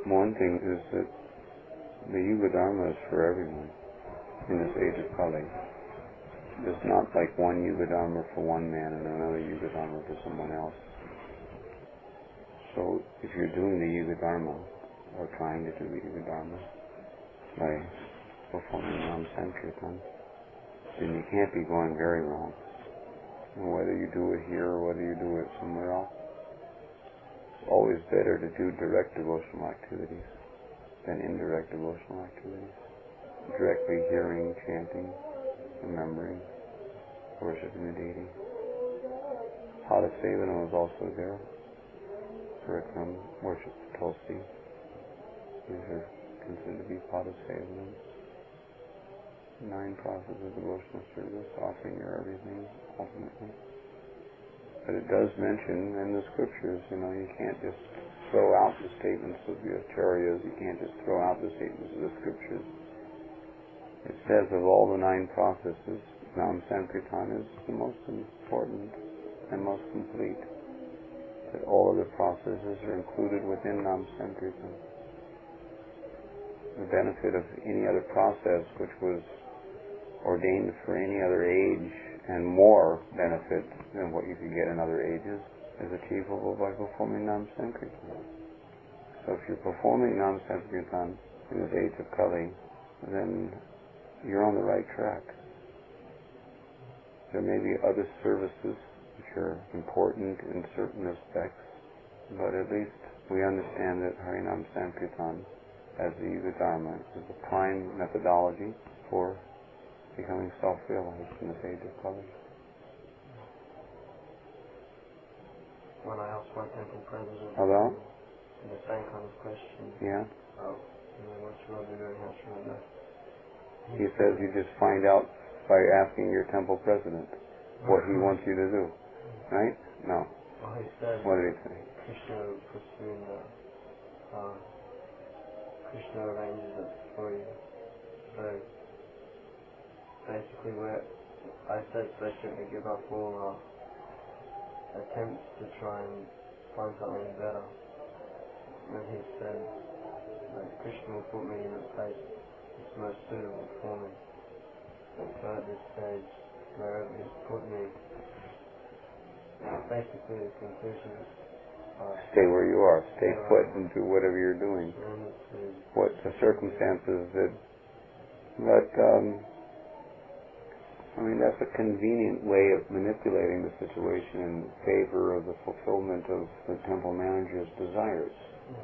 One thing is that the Yuga Dharma is for everyone in this age of Kali. It's not like one Yuga Dharma for one man and another Yuga Dharma for someone else. So if you're doing the Yuga Dharma, or trying to do the Yuga Dharma, by performing Nam Sankirtan, then you can't be going very wrong. And whether you do it here or whether you do it somewhere else, it's always better to do direct devotional activities than indirect devotional activities. Directly hearing, chanting, remembering, worshiping the deity. Padasevana was also there. Parikram, worship of Tulsi. These are considered to be Padasevana. 9 processes of devotional service, offering your everything, ultimately. But it does mention in the scriptures, you can't just throw out the statements of the acharyas, you can't just throw out the statements of the scriptures. It says of all the 9 processes, Nam Sankirtan is the most important and most complete. That all of the processes are included within Nam Sankirtan. The benefit of any other process which was ordained for any other age and more benefit than what you could get in other ages is achievable by performing Nam Sankirtan. So if you're performing Nam Sankirtan in this age of Kali, then you're on the right track. There may be other services which are important in certain respects, but at least we understand that Harinam Sankirtan as the Yuga Dharma is the prime methodology for becoming self-realized in this age of Kali. When I asked my temple president About? the same kind of question, Yeah. what should I be doing, how should I do? He says you just find out by asking your temple president what he wants you to do. Right? No. Well, he said, What did he say? Krishna puts you in the, Krishna arranges it for you. So, basically I said basically give up all attempts to try and find something better. And he said that Krishna will put me in a place that's most suitable for me. So at this stage, wherever he's put me, basically the conclusion is stay where you are. Stay put and do whatever you're doing. What the circumstances that that's a convenient way of manipulating the situation in favor of the fulfillment of the temple manager's desires.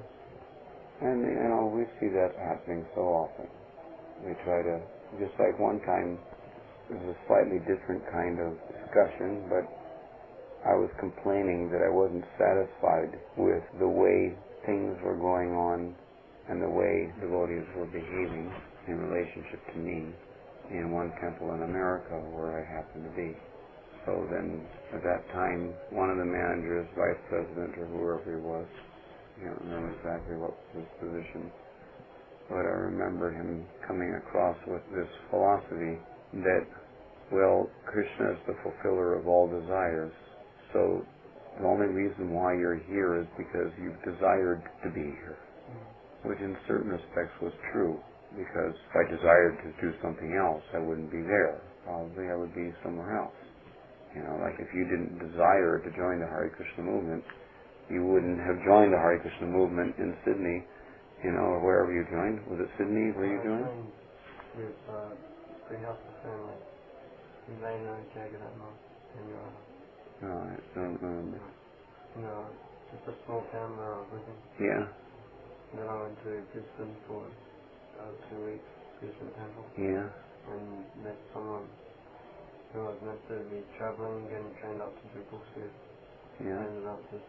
And we see that happening so often. They try to, just like one time, it was a slightly different kind of discussion, but I was complaining that I wasn't satisfied with the way things were going on and the way devotees were behaving in relationship to me in one temple in America where I happened to be. So then, at that time, one of the managers, vice president, or whoever he was, I can't remember exactly what was his position, but I remember him coming across with this philosophy that, well, Krishna is the fulfiller of all desires, so the only reason why you're here is because you've desired to be here, which in certain respects was true. Because if I desired to do something else, I wouldn't be there. Probably I would be somewhere else. Like if you didn't desire to join the Hare Krishna movement, you wouldn't have joined the Hare Krishna movement in Sydney, or wherever you joined. Was it Sydney where you joined? With Greenhouse family. You may know Jagannath and your No, I don't remember. No, just a small town where I was living. Yeah. And then I went to Brisbane for 2 weeks, Brisbane Temple. Yeah. And met someone who I was meant to be travelling and getting trained up to do books with. Yeah. I ended up just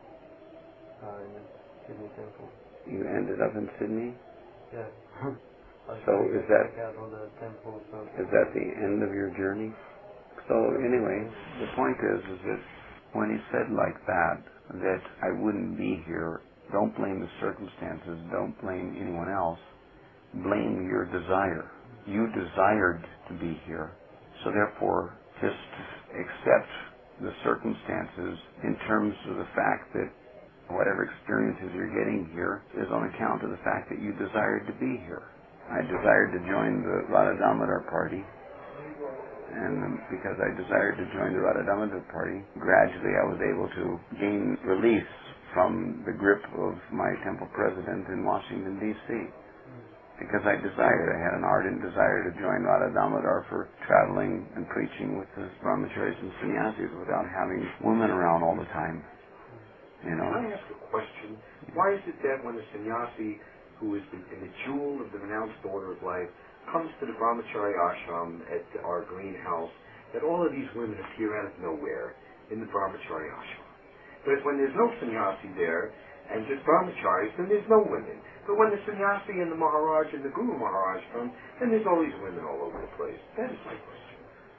in the Sydney Temple. You ended up in Sydney? Yeah. So is that out on the temple, is that the end of your journey? So anyway, the point is that when he said like that I wouldn't be here, don't blame the circumstances, don't blame anyone else, blame your desire. You desired to be here, so therefore just accept the circumstances in terms of the fact that Whatever experiences you're getting here is on account of the fact that you desired to be here. I desired to join the Radha Damodar party, and because I desired to join the Radha Damodar party, gradually I was able to gain release from the grip of my temple president in Washington, D.C. Because I had an ardent desire to join Radha Damodar for traveling and preaching with the brahmacharis and sannyasis without having women around all the time. You know? Can I ask a question? Why is it that when a sannyasi who is in the jewel of the renounced order of life comes to the brahmachari ashram at our greenhouse, that all of these women appear out of nowhere in the brahmachari ashram? But when there's no sannyasi there, and just brahmacharis, then there's no women. But when the sannyasi and the Maharaj and the Guru Maharaj come, then there's all these women all over the place. That is my question.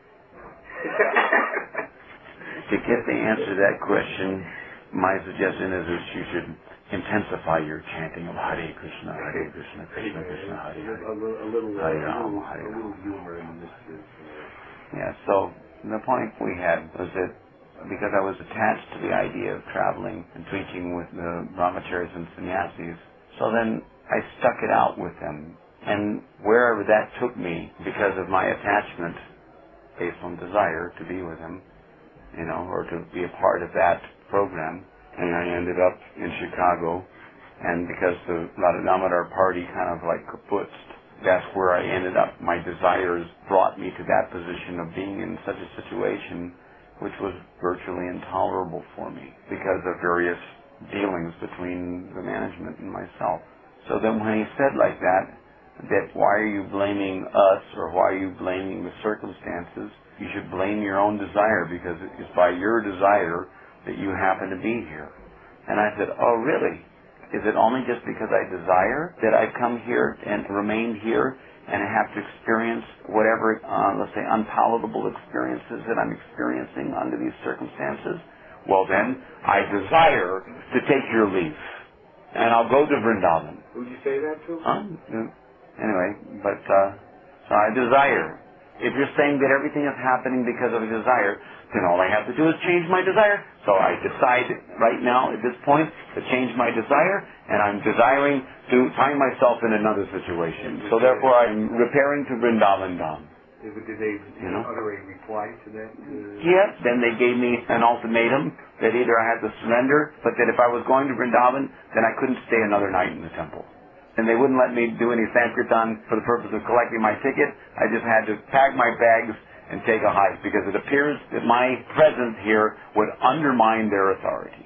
To get the answer to that question, my suggestion is that you should intensify your chanting of Hare Krishna, Hare Krishna, Krishna Krishna, Hare Hare. A little humor in this. Yeah, so the point we had was that because I was attached to the idea of traveling and preaching with the brahmacharis and sannyasis, so then I stuck it out with them. And wherever that took me, because of my attachment, based on desire to be with them, you know, or to be a part of that program, and I ended up in Chicago, and because the Radha Damodar party kind of like kaputzed, that's where I ended up. My desires brought me to that position of being in such a situation which was virtually intolerable for me because of various dealings between the management and myself. So then when he said like that why are you blaming us or why are you blaming the circumstances? You should blame your own desire because it's by your desire that you happen to be here. And I said, oh really? Is it only just because I desire that I come here and remain here and have to experience whatever, let's say, unpalatable experiences that I'm experiencing under these circumstances? Well then, I desire to take your leave. And I'll go to Vrindavan. Who'd you say that to? Anyway, but, so I desire. If you're saying that everything is happening because of a desire, then all I have to do is change my desire. So I decide right now at this point to change my desire, and I'm desiring to find myself in another situation. So therefore I'm repairing to Vrindavan Dham. Did they utter a reply to that? Yes, then they gave me an ultimatum that either I had to surrender, but that if I was going to Vrindavan, then I couldn't stay another night in the temple. And they wouldn't let me do any Sankirtan for the purpose of collecting my ticket. I just had to pack my bags and take a hike because it appears that my presence here would undermine their authority.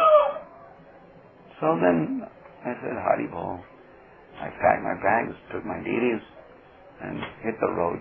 So then I said, Hari Bol. I packed my bags, took my deities, and hit the road.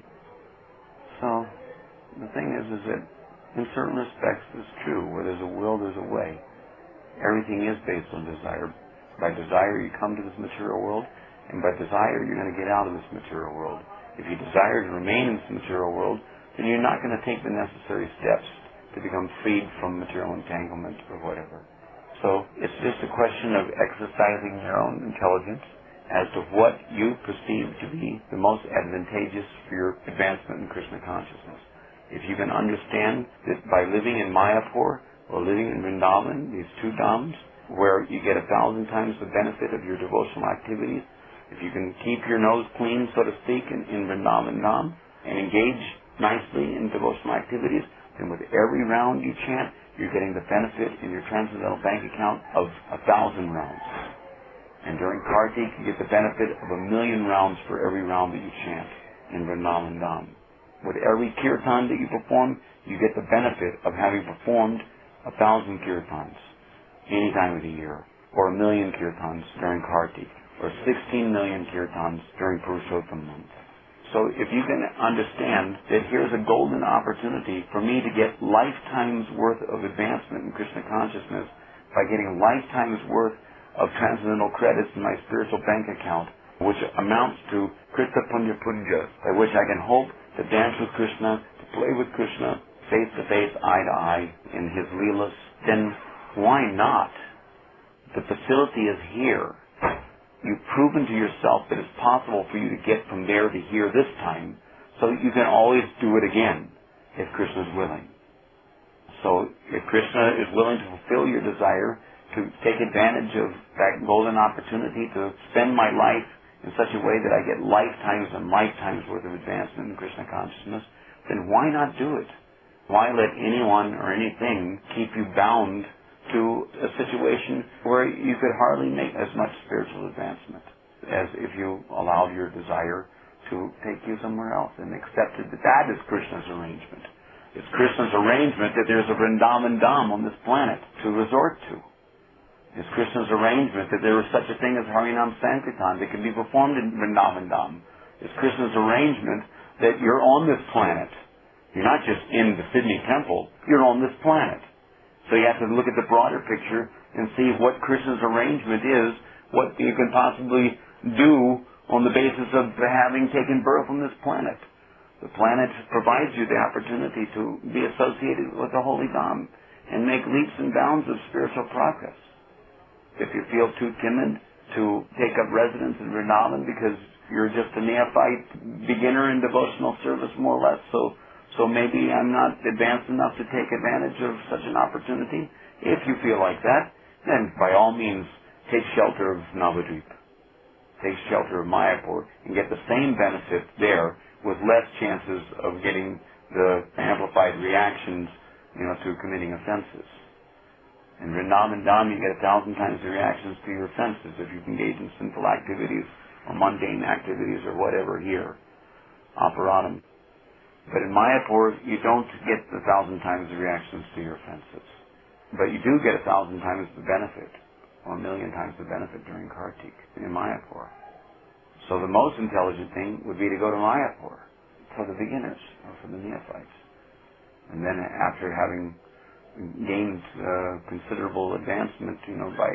So the thing is that in certain respects it's true. Where there's a will, there's a way. Everything is based on desire. By desire, you come to this material world, and by desire, you're going to get out of this material world. If you desire to remain in this material world, then you're not going to take the necessary steps to become freed from material entanglement or whatever. So it's just a question of exercising your own intelligence as to what you perceive to be the most advantageous for your advancement in Krishna consciousness. If you can understand that by living in Mayapur or living in Vrindavan, these two dhams, where you get 1,000 times the benefit of your devotional activities, if you can keep your nose clean, so to speak, in Vrindavan Dham, and engage nicely in devotional activities, then with every round you chant, you're getting the benefit in your transcendental bank account of 1,000 rounds. And during Kartik, you get the benefit of 1,000,000 rounds for every round that you chant in Vrindavan Dham. With every kirtan that you perform, you get the benefit of having performed 1,000 kirtans any time of the year, or 1,000,000 kirtans during Kartik, or 16 million kirtans during Purushottam month. So if you can understand that here's a golden opportunity for me to get lifetime's worth of advancement in Krishna consciousness by getting lifetime's worth of transcendental credits in my spiritual bank account, which amounts to Krishna Punya Punya, by which I can hope to dance with Krishna, to play with Krishna, face to face, eye to eye in his leelas, then why not? The facility is here. You've proven to yourself that it's possible for you to get from there to here this time, so you can always do it again if Krishna is willing. So if Krishna is willing to fulfill your desire to take advantage of that golden opportunity to spend my life in such a way that I get lifetimes and lifetimes worth of advancement in Krishna consciousness, then why not do it? Why let anyone or anything keep you bound to a situation where you could hardly make as much spiritual advancement as if you allowed your desire to take you somewhere else and accepted that that is Krishna's arrangement. It's Krishna's arrangement that there's a Vrindavan Dham on this planet to resort to. It's Krishna's arrangement that there is such a thing as Harinam Sankirtan that can be performed in Vrindavan Dham. It's Krishna's arrangement that you're on this planet. You're not just in the Sydney temple, you're on this planet. So you have to look at the broader picture and see what Krishna's arrangement is, what you can possibly do on the basis of having taken birth on this planet. The planet provides you the opportunity to be associated with the Holy Dham and make leaps and bounds of spiritual progress. If you feel too timid to take up residence in Vrindavan because you're just a neophyte beginner in devotional service, more or less, so maybe I'm not advanced enough to take advantage of such an opportunity. If you feel like that, then by all means take shelter of Navadvip. Take shelter of Mayapur and get the same benefit there with less chances of getting the amplified reactions, to committing offenses. In Vrindavan Dham, you get 1,000 times the reactions to your offenses if you engage in sinful activities or mundane activities or whatever here. Aparatam. But in Mayapur, you don't get 1,000 times the reactions to your offenses. But you do get 1,000 times the benefit, or 1,000,000 times the benefit during Kartik in Mayapur. So the most intelligent thing would be to go to Mayapur for the beginners, or for the neophytes. And then after having gained considerable advancement, by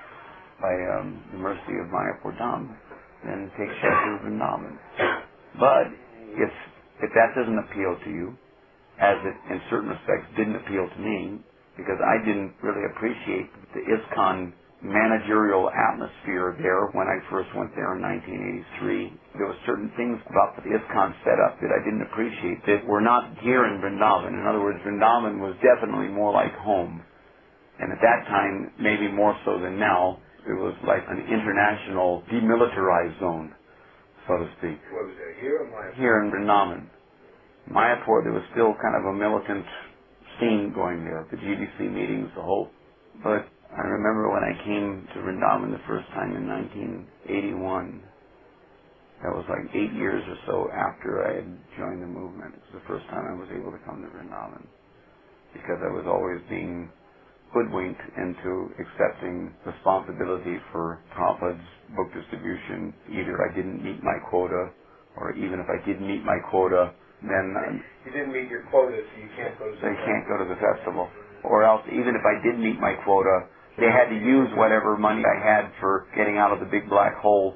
the mercy of Mayapur Dham, then take shelter of Vrindavan. But if that doesn't appeal to you, as it in certain respects didn't appeal to me, because I didn't really appreciate the ISKCON managerial atmosphere there when I first went there in 1983. There were certain things about the ISKCON setup that I didn't appreciate that were not here in Vrindavan. In other words, Vrindavan was definitely more like home. And at that time, maybe more so than now, it was like an international demilitarized zone, so to speak. What was that, here or Mayapur? Here in Vrindavan. Mayapur, there was still kind of a militant scene going there, the GDC meetings, the whole. But I remember when I came to Vrindavan the first time in 1981, that was like 8 years or so after I had joined the movement. It was the first time I was able to come to Vrindavan, because I was always being hoodwinked into accepting responsibility for Prabhupada's book distribution. Either I didn't meet my quota, or even if I did meet my quota, then you didn't meet your quota, so you can't go to the festival. Or else, even if I did meet my quota, they had to use whatever money I had for getting out of the big black hole,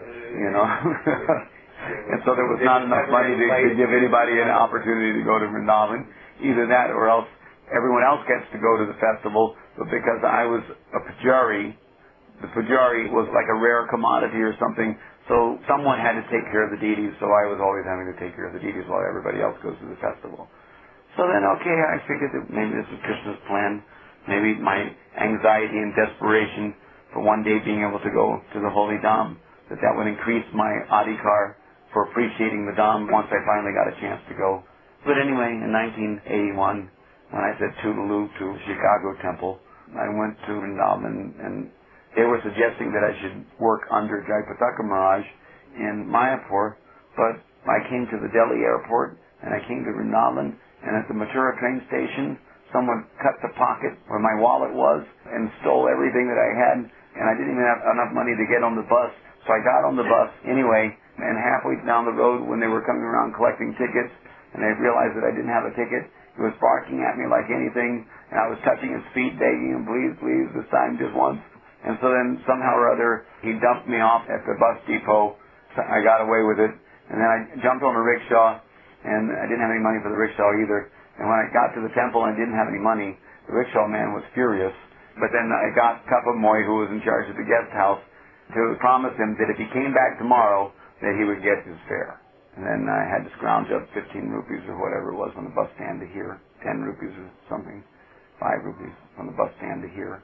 And so there was not enough money to give anybody an opportunity to go to Vrindavan. Either that or else everyone else gets to go to the festival, but because I was a pujari, the pujari was like a rare commodity or something, so someone had to take care of the deities, so I was always having to take care of the deities while everybody else goes to the festival. So then, okay, I figured that maybe this was Krishna's plan. Maybe my anxiety and desperation for one day being able to go to the Holy Dham, that would increase my adhikar for appreciating the Dham once I finally got a chance to go. But anyway, in 1981, when I said toodaloo to Chicago Temple, I went to Vrindavan, and they were suggesting that I should work under Jayapataka Maharaj in Mayapur, but I came to the Delhi airport, and I came to Vrindavan, and at the Mathura train station, someone cut the pocket where my wallet was and stole everything that I had, and I didn't even have enough money to get on the bus. So I got on the bus anyway, and halfway down the road when they were coming around collecting tickets, and they realized that I didn't have a ticket, he was barking at me like anything, and I was touching his feet, begging him, please, please, this time just once. And so then somehow or other, he dumped me off at the bus depot. So I got away with it, and then I jumped on a rickshaw, and I didn't have any money for the rickshaw either. And when I got to the temple and I didn't have any money, the rickshaw man was furious. But then I got Kapamoy, who was in charge of the guest house, to promise him that if he came back tomorrow, that he would get his fare. And then I had to scrounge up 15 rupees or whatever it was from the bus stand to here, 10 rupees or something, 5 rupees from the bus stand to here.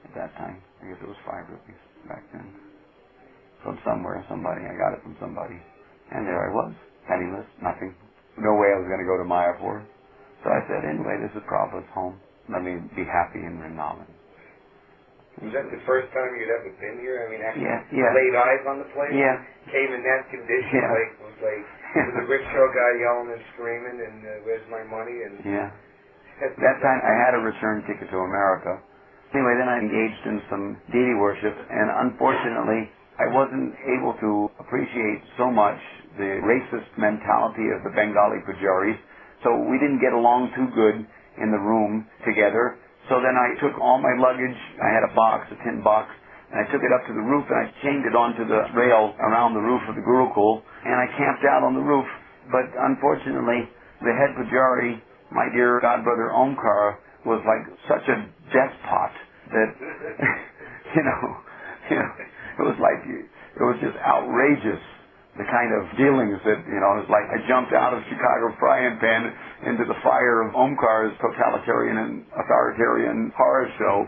at that time. I guess it was 5 rupees back then. From somewhere, somebody. I got it from somebody. And there I was, penniless, nothing. No way I was going to go to Mayapur. So I said, anyway, this is Prabhupada's home. Let me be happy in Vrindavan. Was that the first time you'd ever been here? I mean, actually Yeah. laid eyes on the place? Yeah. Came in that condition, Yeah. was the rickshaw guy yelling and screaming, and where's my money? And Yeah. That time I had a return ticket to America. Anyway, then I engaged in some deity worship, and unfortunately, I wasn't able to appreciate so much the racist mentality of the Bengali pujaris, so we didn't get along too good in the room together. So then I took all my luggage, I had a box, a tin box, and I took it up to the roof and I chained it onto the rail around the roof of the Gurukul, and I camped out on the roof. But unfortunately, the head pujari, my dear godbrother Omkar, was like such a despot that, you know, it was like, it was just outrageous, the kind of dealings that, it was like I jumped out of Chicago frying pan into the fire of Omkar's totalitarian and authoritarian horror show,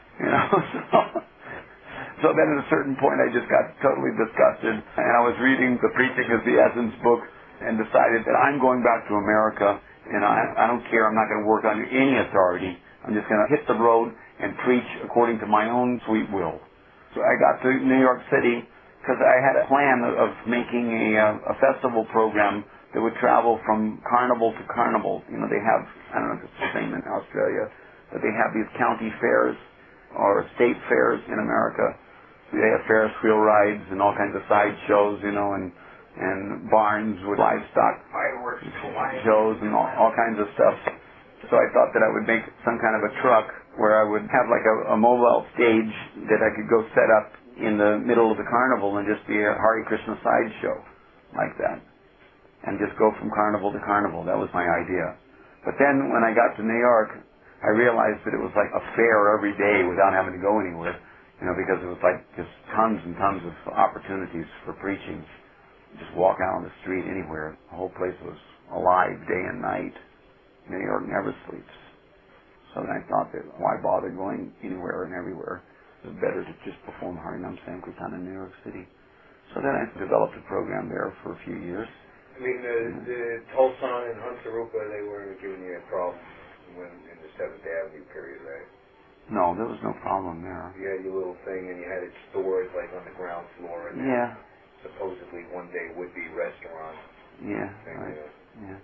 So then at a certain point I just got totally disgusted, and I was reading The Preaching is the Essence book and decided that I'm going back to America, and I don't care, I'm not going to work under any authority. I'm just going to hit the road and preach according to my own sweet will. So I got to New York City because I had a plan of making a festival program that would travel from carnival to carnival. They have, I don't know if it's the same in Australia, but they have these county fairs or state fairs in America. They have Ferris wheel rides and all kinds of side shows, and barns with livestock fireworks shows and all kinds of stuff. So I thought that I would make some kind of a truck where I would have like a mobile stage that I could go set up in the middle of the carnival and just be a Hare Krishna sideshow like that. And just go from carnival to carnival. That was my idea. But then when I got to New York, I realized that it was like a fair every day without having to go anywhere, because it was like just tons and tons of opportunities for preaching. Just walk out on the street anywhere. The whole place was alive day and night. New York never sleeps. So then I thought that why bother going anywhere and everywhere? It was better to just perform Harinam Sankirtan in New York City. So then I developed a program there for a few years. I mean, the Tulsan and Hansarupa, they weren't giving you a problem in the 7th Avenue period, right? No, there was no problem there. You had your little thing, and you had it stored like on the ground floor, and yeah, supposedly one day would be restaurant. Yeah, thing, right. Yeah.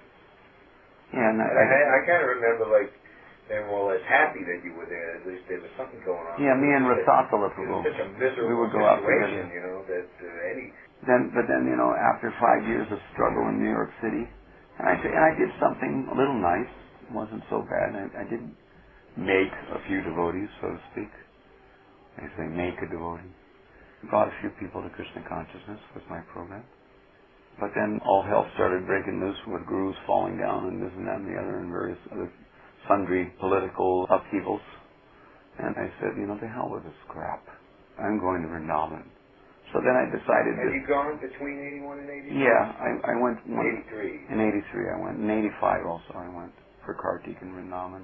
Yeah, and I kind of remember like they were all as happy that you were there. At least there was something going on. Yeah, me and Rasatala, it was such a miserable we would go out situation, together. that any. But then, after 5 years of struggle in New York City, and I did something a little nice. It wasn't so bad. I did make a few devotees, so to speak. I say make a devotee. Brought a few people to Krishna consciousness with my program. But then all hell started breaking loose with gurus falling down and this and that and the other and various other sundry political upheavals. And I said, the hell with this crap. I'm going to Vrindavan. So then I decided Have you gone between 81 and 83? Yeah, I went... 83. In 83 I went. In 85 also I went for Kartik in Vrindavan.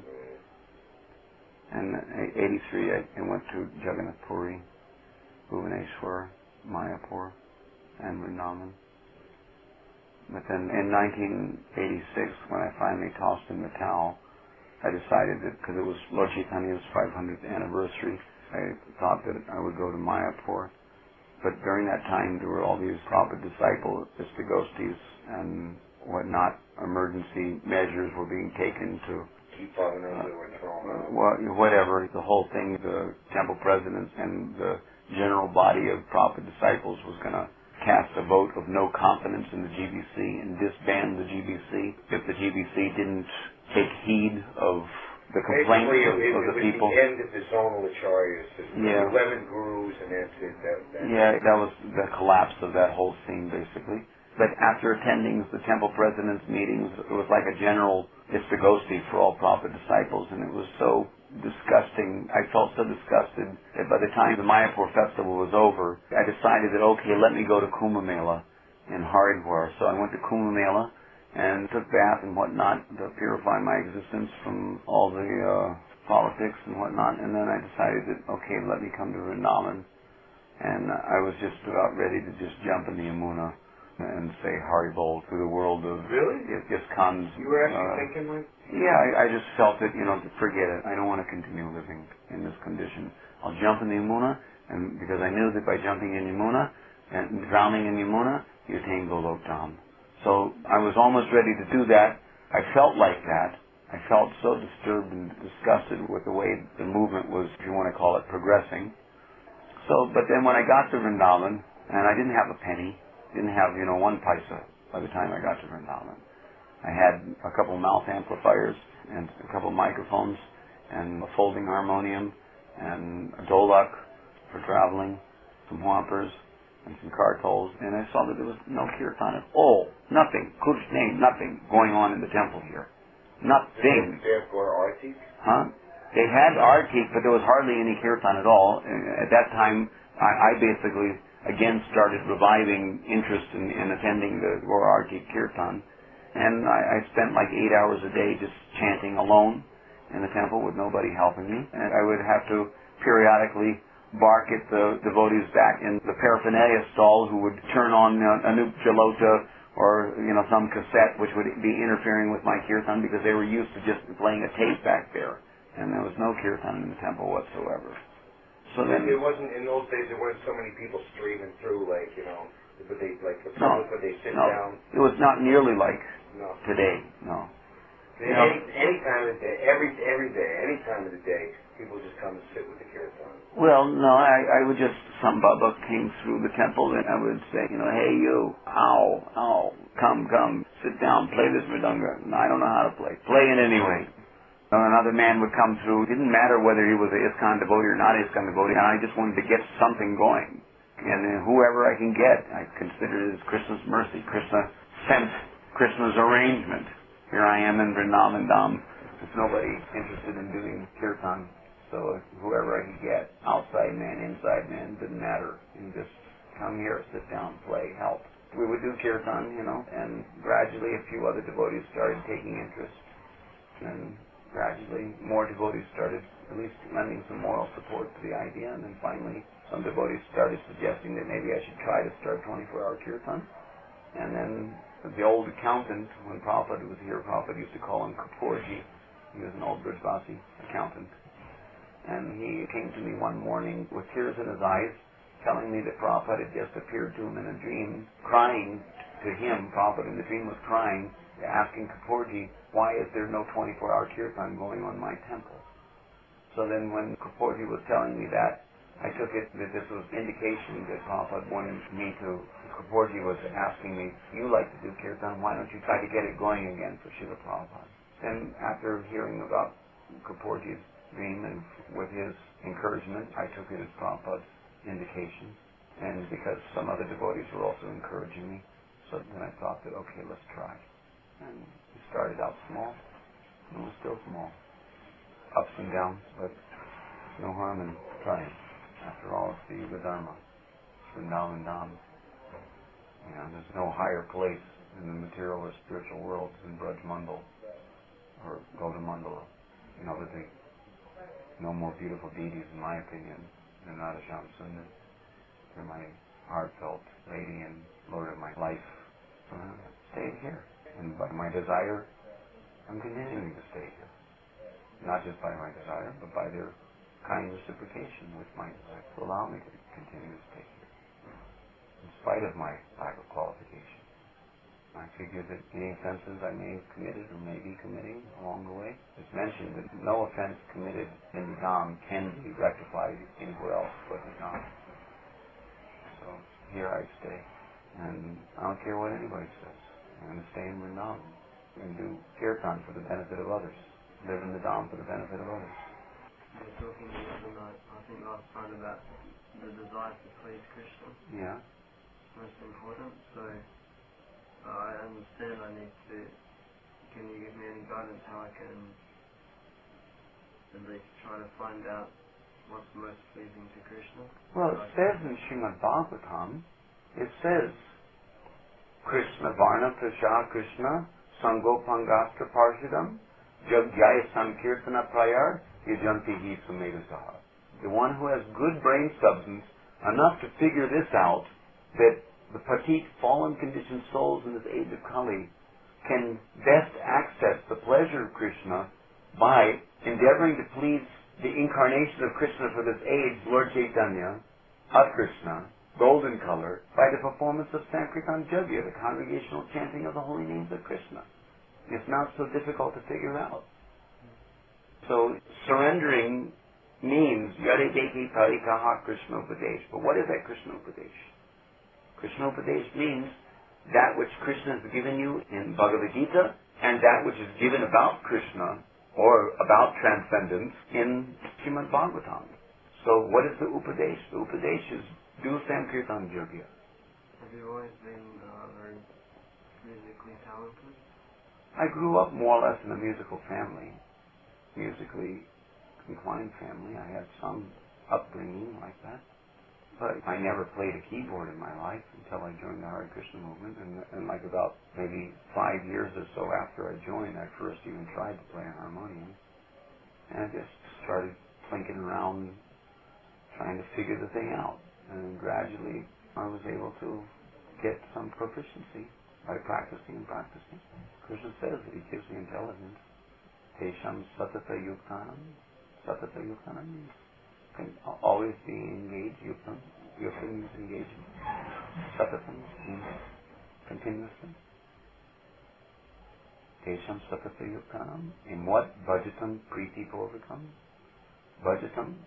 And in 83 I went to Jagannath Puri, Bhubaneswar, Mayapur, and Vrindavan. But then in 1986, when I finally tossed in the towel, I decided that because it was Lord Chaitanya's 500th anniversary, I thought that I would go to Mayapur. But during that time, there were all these Prabhupada disciple Istagostis and whatnot. Emergency measures were being taken to keep Bhavananda were thrown out. Whatever, the whole thing, the temple presidents and the general body of Prabhupada disciples was going to cast a vote of no confidence in the GBC and disband the GBC if the GBC didn't take heed of the complaints of the people. It was the end of the zonal acharyas. Yeah. 11 gurus, and that's it. That was the collapse of that whole scene, basically. But after attending the temple president's meetings, it was like a general istagosti for all Prabhupada disciples, and it was so disgusting. I felt so disgusted that by the time the Mayapur festival was over, I decided that, okay, let me go to Kumbh Mela in Haridwar. So I went to Kumbh Mela and took bath and whatnot to purify my existence from all the politics and whatnot, and then I decided that, okay, let me come to Vrindavan. And I was just about ready to just jump in the Yamuna and say Haribol to the world of Really? ISKCON's. You were actually thinking like? Yeah, I just felt that, forget it. I don't want to continue living in this condition. I'll jump in the Yamuna, and because I knew that by jumping in Yamuna and drowning in Yamuna, you attain Golok Dham. So I was almost ready to do that. I felt like that. I felt so disturbed and disgusted with the way the movement was, if you want to call it, progressing. So, but then when I got to Vrindavan, and I didn't have a penny, didn't have, 1 paisa by the time I got to Vrindavan. I had a couple mouth amplifiers and a couple microphones and a folding harmonium and a dolak for traveling, some whoppers and some kartals, and I saw that there was no kirtan at all. Nothing. Kuch name, nothing going on in the temple here. Nothing. Therefore, Artik? Huh? They had Artik, but there was hardly any kirtan at all. At that time, I basically, again, started reviving interest in attending the Gaur Artik kirtan. And I spent like 8 hours a day just chanting alone in the temple with nobody helping me. And I would have to periodically bark at the devotees back in the paraphernalia stall who would turn on Anup Jalota or, some cassette which would be interfering with my kirtan because they were used to just playing a tape back there. And there was no kirtan in the temple whatsoever. So then It wasn't, in those days, there weren't so many people streaming through, but they, but they sit down. It was not nearly like No. today, no. Any time of the day, every day, any time of the day, people just come and sit with the kirtan. Well, no, I would just, some Baba came through the temple and I would say, hey you, ow, come, sit down, play this mridanga. No, I don't know how to play. Play it anyway. Another man would come through. It didn't matter whether he was an ISKCON devotee or not ISKCON devotee, and I just wanted to get something going. And whoever I can get, I consider it as Krishna's mercy. Krishna sent Krishna's arrangement. Here I am in Vrindavan Dham. There's nobody interested in doing kirtan. So whoever I could get, outside man, inside man, didn't matter. You just come here, sit down, play, help. We would do kirtan, and gradually a few other devotees started taking interest. And gradually, more devotees started at least lending some moral support to the idea, and then finally, some devotees started suggesting that maybe I should try to start 24-hour kirtan. And then the old accountant, when Prabhupada was here, Prabhupada used to call him Kapoorji. He was an old Brajvasi accountant. And he came to me one morning with tears in his eyes, telling me that Prabhupada had just appeared to him in a dream, crying to him. Prabhupada in the dream was crying, asking Kapoorji, why is there no 24-hour kirtan going on my temple? So then when Kapoorji was telling me that, I took it that this was indication that Prabhupada wanted me to. Kapoorji was asking me, you like to do kirtan, why don't you try to get it going again for Srila Prabhupada? Then after hearing about Kapoorji's dream and with his encouragement, I took it as Prabhupada's indication. And because some other devotees were also encouraging me, so then I thought that, okay, let's try. And we started out small, and it was still small. Ups and downs, but no harm in trying. After all, it's the Yuga Dharma. It's Vrindavan Dham. There's no higher place in the material or spiritual world than Braj Mandal or Gautam Mandala. There's no more beautiful deities, in my opinion, than Radha Shyam Sundar. They're my heartfelt lady and Lord of my life. So I stayed here. And by my desire, I'm continuing to stay here. Not just by my desire, but by their kind reciprocation with my desire to allow me to continue to stay here. In spite of my lack of qualification. I figure that any offenses I may have committed or may be committing along the way, it's mentioned that no offense committed in Dham can be rectified anywhere else but in Dham. So here I stay. And I don't care what anybody says. I'm going to stay in Vrindavan and do kirtan for the benefit of others. Live in the Dham for the benefit of others. You're talking the other night, I think last time, about the desire to please Krishna. Yeah. It's most important. So I understand I need to. Can you give me any guidance how I can at least try to find out what's most pleasing to Krishna? Well, it says in Srimad Bhagavatam, it says, Krishna Varna Prasha Krishna Sango Pangastra Parshidam Jagjaya Sankirtana Prayar Yajantihi Sumedhasaha. The one who has good brain substance, enough to figure this out, that the patit, fallen conditioned souls in this age of Kali can best access the pleasure of Krishna by endeavoring to please the incarnation of Krishna for this age, Lord Chaitanya, of Krishna, golden color, by the performance of Sankirtan Yajna, the congregational chanting of the holy names of Krishna. It's not so difficult to figure out. So surrendering means Yare Deki Parikaha Krishna Upadesh. But what is that Krishna Upadesh? Krishna Upadesh means that which Krishna has given you in Bhagavad Gita and that which is given about Krishna or about transcendence in Srimad Bhagavatam. So what is the Upadesh? The Upadesh is do Sankirtan Yajna. Have you always been very musically talented? I grew up more or less in a musical family, musically inclined family. I had some upbringing like that. But I never played a keyboard in my life until I joined the Hare Krishna movement. And like about maybe 5 years or so after I joined, I first even tried to play a harmonium. And I just started plinking around trying to figure the thing out. And gradually I was able to get some proficiency by practicing and practicing. Krishna says that he gives the intelligence. Tesham satata yuktanam. Satata yuktanam means can always be engaged. Yuktam means engaging. Satatam means continuously. Tesham satata yuktanam. In what? Bhajatam priti purvakam. Bhajatam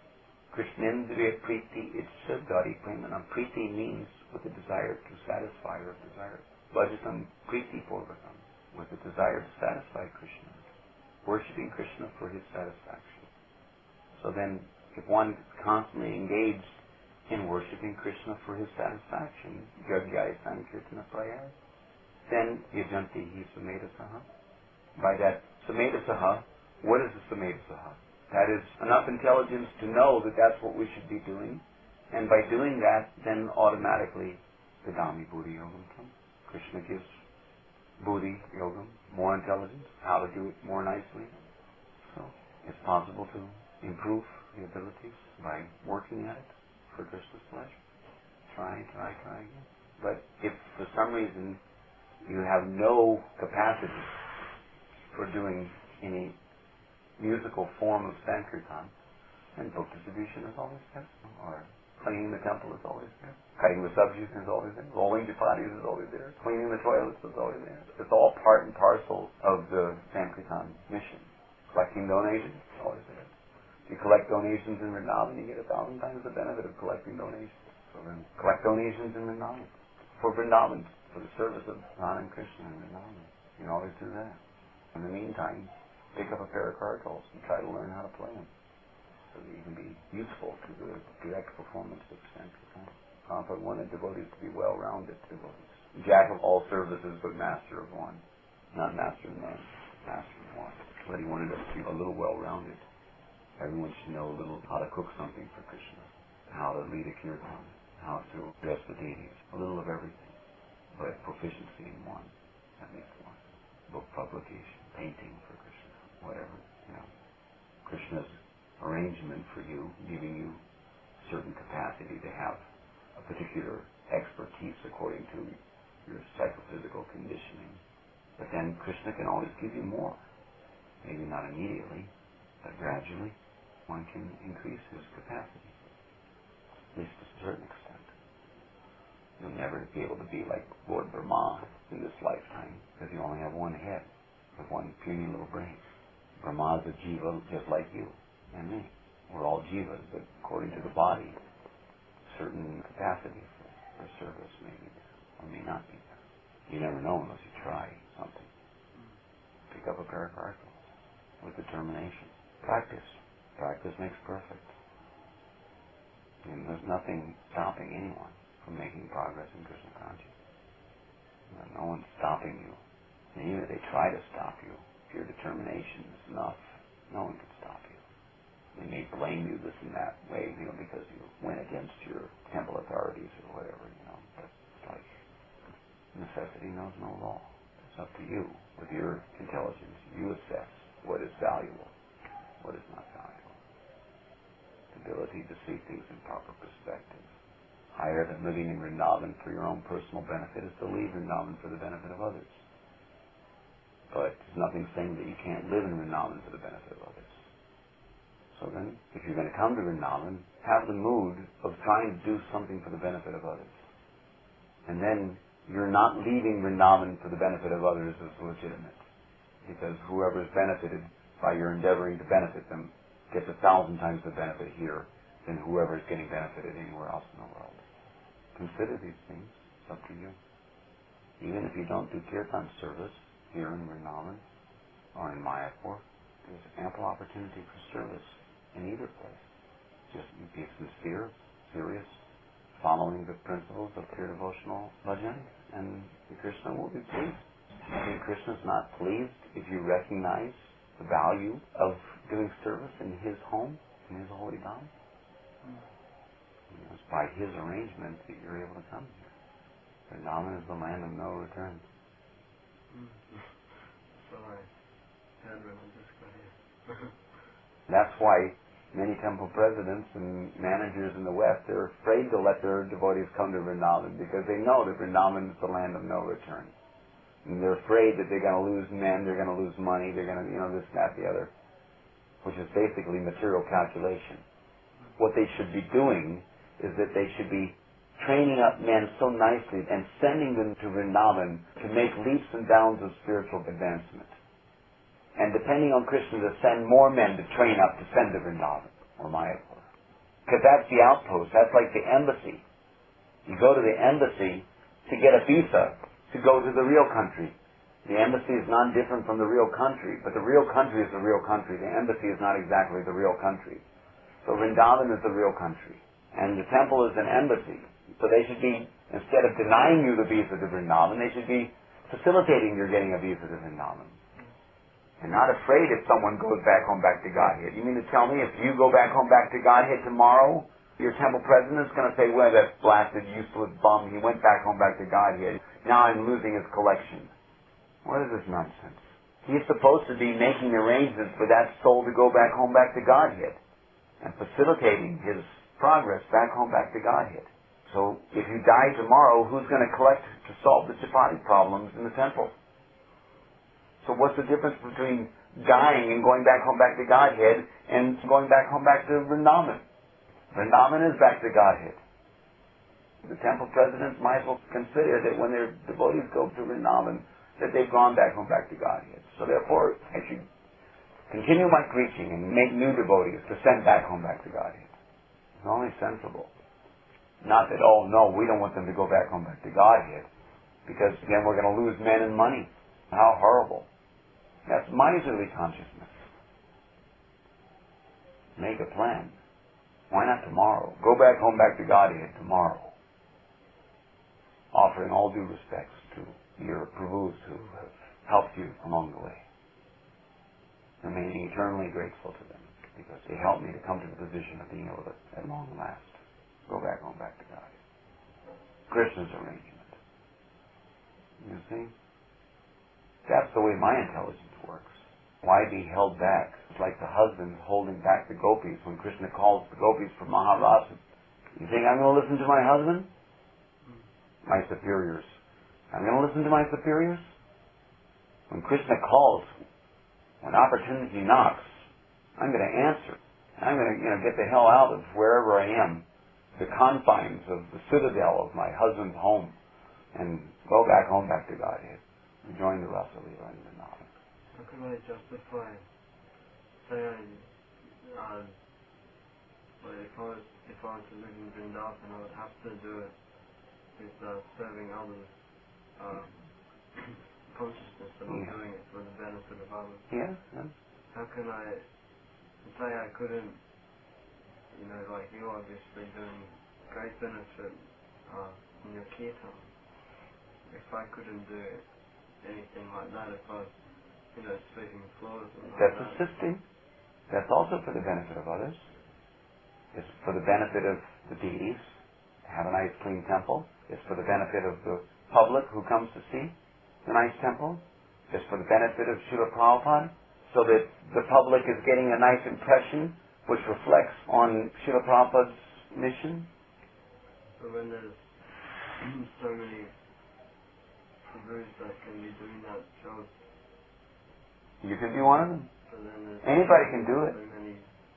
Krishnendriya priti itcha gari premanam. Priti means with the desire to satisfy or desire. Bhajatam priti purvakam. With the desire to satisfy Krishna. Worshipping Krishna for his satisfaction. So then, if one is constantly engaged in worshipping Krishna for his satisfaction, Jagyaya Sankirtana Prayas, then Yajantihi Sumedhasaha. By that Sumedhasaha, what is the Sumedhasaha? That is enough intelligence to know that that's what we should be doing, and by doing that, then automatically Dadami Buddhi Yogam comes. Krishna gives Buddhi Yogam, more intelligence, how to do it more nicely. So it's possible to improve the abilities by working at it for Krishna's pleasure. Try again. But if for some reason you have no capacity for doing any musical form of Sankirtan, then book distribution is always there. Or cleaning the temple is always there. Cutting the subjects is always there. Rolling the bodies is always there. Cleaning the toilets is always there. It's all part and parcel of the Sankirtan mission. Collecting donations is always there. If you collect donations in Vrindavan, you get 1,000 times the benefit of collecting donations. So then collect donations in Vrindavan. For Vrindavan, for the service of Radha and Krishna in Vrindavan. You can always do that. In the meantime, pick up a pair of kartals and try to learn how to play them. So that you can be useful to the direct performance of Sankirtan. Prabhupada wanted devotees to be well-rounded devotees. Jack of all services, but master of one. Not master of none, master of one. But he wanted us to be a little well-rounded. Everyone should know a little how to cook something for Krishna, how to lead a kirtan, how to dress the deities, a little of everything. But proficiency in one, that makes one. Book publication, painting for Krishna, whatever, Krishna's arrangement for you, giving you certain capacity to have a particular expertise according to your psychophysical conditioning. But then Krishna can always give you more. Maybe not immediately, but gradually one can increase his capacity, at least to a certain extent. You'll never be able to be like Lord Brahma in this lifetime, because you only have one head with one puny little brain. Brahma is a jiva just like you and me. We're all jivas, but according to the body, certain capacity for service may be there, or may not be there. You never know unless you try something. Pick up a pair of kartals with determination. Practice. Practice makes perfect. And there's nothing stopping anyone from making progress in Krishna consciousness. No one's stopping you. And even if they try to stop you, if your determination is enough, no one can stop you. They may blame you this and that way, because you went against your temple authorities or whatever, But it's like necessity knows no law. It's up to you. With your intelligence, you assess what is valuable. what is not valuable. The ability to see things in proper perspective. Higher than living in Vrindavan for your own personal benefit is to leave Vrindavan for the benefit of others. But there's nothing saying that you can't live in Vrindavan for the benefit of others. So then, if you're going to come to Vrindavan, have the mood of trying to do something for the benefit of others. And then, you're not leaving Vrindavan for the benefit of others as legitimate. Because whoever is benefited by your endeavoring to benefit them gets 1,000 times the benefit here than whoever is getting benefited anywhere else in the world. Consider these things. It's up to you. Even if you don't do kirtan service here in Vrindavan or in Mayapur, there's ample opportunity for service in either place. Just be sincere, serious, following the principles of pure devotional bhajan, and Krishna will be pleased. I think Krishna's not pleased if you recognize the value of doing service in his home, in his holy dham. It's by his arrangement that you're able to come here. Vrindavan is the land of no return. Sorry. Just got here. That's why many temple presidents and managers in the West are afraid to let their devotees come to Vrindavan because they know that Vrindavan is the land of no return. And they're afraid that they're going to lose men, they're going to lose money, they're going to, this, that, the other, which is basically material calculation. What they should be doing is that they should be training up men so nicely and sending them to Vrindavan to make leaps and bounds of spiritual advancement. And depending on Krishna to send more men to train up to send to Vrindavan or Mayapur. Because that's the outpost. That's like the embassy. You go to the embassy to get a visa to go to the real country. The embassy is not different from the real country, but the real country is the real country. The embassy is not exactly the real country. So Vrindavan is the real country. And the temple is an embassy. So they should be, instead of denying you the visa to Vrindavan, they should be facilitating your getting a visa to Vrindavan. And not afraid if someone goes back home back to Godhead. You mean to tell me if you go back home back to Godhead tomorrow, your temple president is going to say, well, that blasted, useless bum, he went back home back to Godhead. Now I'm losing his collection. What is this nonsense? He's supposed to be making arrangements for that soul to go back home back to Godhead and facilitating his progress back home back to Godhead. So if you die tomorrow, who's going to collect to solve the chapati problems in the temple? So what's the difference between dying and going back home back to Godhead and going back home back to Vrindavan? Vrindavan is back to Godhead. The temple presidents might as well consider that when their devotees go to Vrindavan, that they've gone back home back to Godhead. So therefore, I should continue my preaching and make new devotees to send back home back to Godhead. It's only sensible. Not that, oh no, we don't want them to go back home back to Godhead, because then we're going to lose men and money. How horrible. That's miserly consciousness. Make a plan. Why not tomorrow? Go back home back to Godhead tomorrow. Offering all due respects to your Prabhus who have helped you along the way. Remaining eternally grateful to them because they helped me to come to the position of being able to, at long last, go back home back to Godhead. Krishna's arrangement. You see? That's the way my intelligence works. Why be held back? It's like the husband holding back the gopis when Krishna calls the gopis for Maharasa. You think I'm going to listen to my husband? My superiors. I'm going to listen to my superiors? When Krishna calls, when opportunity knocks, I'm going to answer. I'm going to get the hell out of wherever I am, the confines of the citadel of my husband's home, and go back home back to Godhead. Join the Rasa Leela in Vrindavan. How can I justify, say if I was to live in Vrindavan, I would have to do it with serving others, consciousness that I'm doing it for the benefit of others. Yeah. How can I say I couldn't, like you obviously doing great benefit in your kirtan. If I couldn't do anything like that, if I was, sweeping floors and That's assisting. That's also for the benefit of others. It's for the benefit of the deities. Have a nice clean temple. It's for the benefit of the public who comes to see the nice temple. It's for the benefit of Srila Prabhupada, so that the public is getting a nice impression which reflects on Srila Prabhupada's mission? But when there's so many Prabhus that can be doing that job, You can be one of them. but then there's Anybody can do it. so many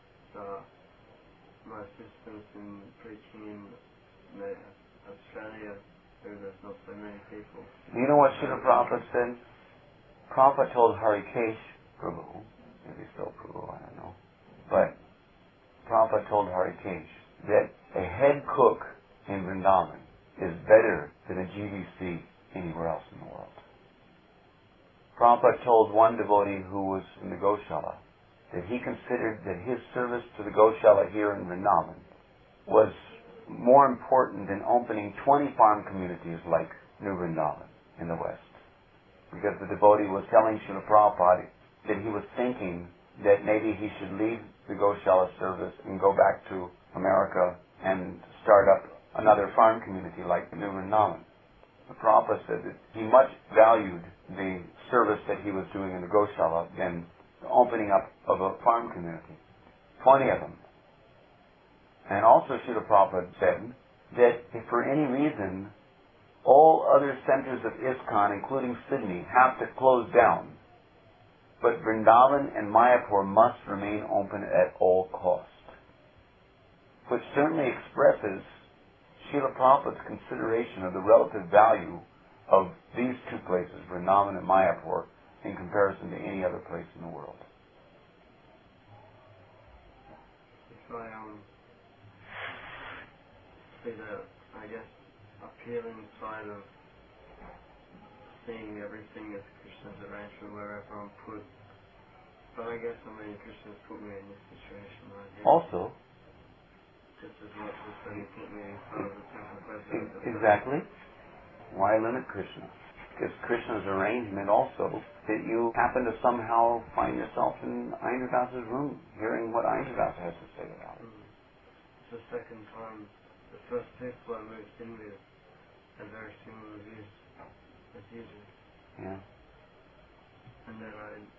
my assistants in preaching in Australia, where there's not so many people. You know what Srila Prabhupada said? Prabhupada told Harikesh Prabhu, maybe still Prabhu, I don't know, but Prabhupada told Harikesh that a head cook in Vrindavan is better than a GDC anywhere else in the world. Prabhupada told one devotee who was in the Goshala that he considered that his service to the Goshala here in Vrindavan was more important than opening 20 farm communities like New Vrindavan in the West. Because the devotee was telling Srila Prabhupada that he was thinking that maybe he should leave the Goshala service and go back to America and start up another farm community like New Vrindavan. The Prabhupada said that he much valued the service that he was doing in the Goshala than the opening up of a farm community. 20 of them. And also Srila Prabhupada said that if for any reason all other centers of ISKCON, including Sydney, have to close down, but Vrindavan and Mayapur must remain open at all cost. Which certainly expresses Srila Prabhupada's consideration of the relative value of these two places, Vrindavan and Mayapur, in comparison to any other place in the world. If I see the, I guess, appealing side of seeing everything as Krishna's arrangement wherever I'm put. But I guess, Krishna's put me in this situation right here. Also, just as much as when he put me in front of the temple president. Exactly. Why limit Krishna? Because Krishna's arrangement also that you happen to somehow find yourself in Aindradasa's room, hearing what Aindradas has to say about it. It's the second time. The first people I moved in with had very similar views as usual. Yeah. And then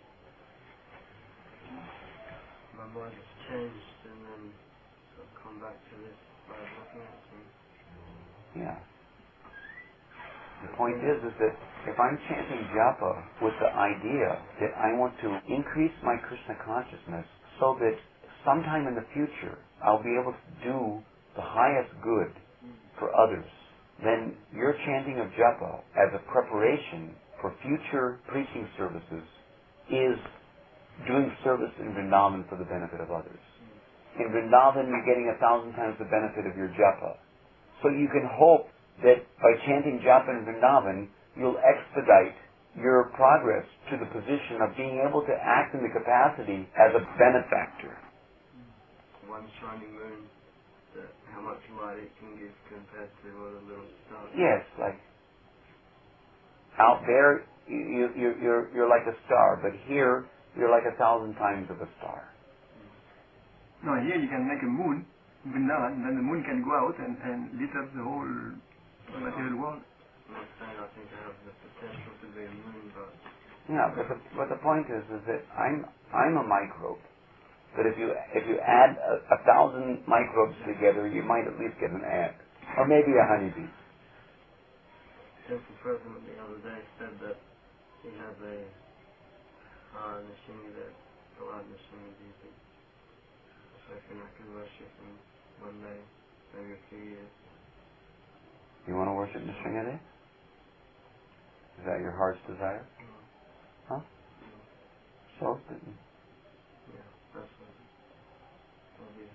my mind has changed, and then I've come back to this way of looking at things. Yeah. The point is that if I'm chanting japa with the idea that I want to increase my Krishna consciousness so that sometime in the future I'll be able to do the highest good for others, then your chanting of japa as a preparation for future preaching services is doing service in Vrindavan for the benefit of others. In Vrindavan, you're getting 1,000 times the benefit of your japa. So you can hope that by chanting japa in Vrindavan, you'll expedite your progress to the position of being able to act in the capacity as a benefactor. One shining moon, how much light it can give compared to what a little star. Yes, like out there, you're like a star, but here you're like 1,000 times of a star. No, here you can make a moon in Vrindavan, and then the moon can go out and lit up the whole material world. I'm not saying I think I have the potential to be a moon, but Yeah, but the point is that I'm a microbe. But if you add 1,000 microbes together, you might at least get an ant, or maybe a honeybee. Temple president the other day said that he has a machine there, a lot of machines using. So I can worship him one day, maybe a few years. You want to worship Nrsimhadev? Is that your heart's desire? Huh? So, Yeah, that's what I'll do.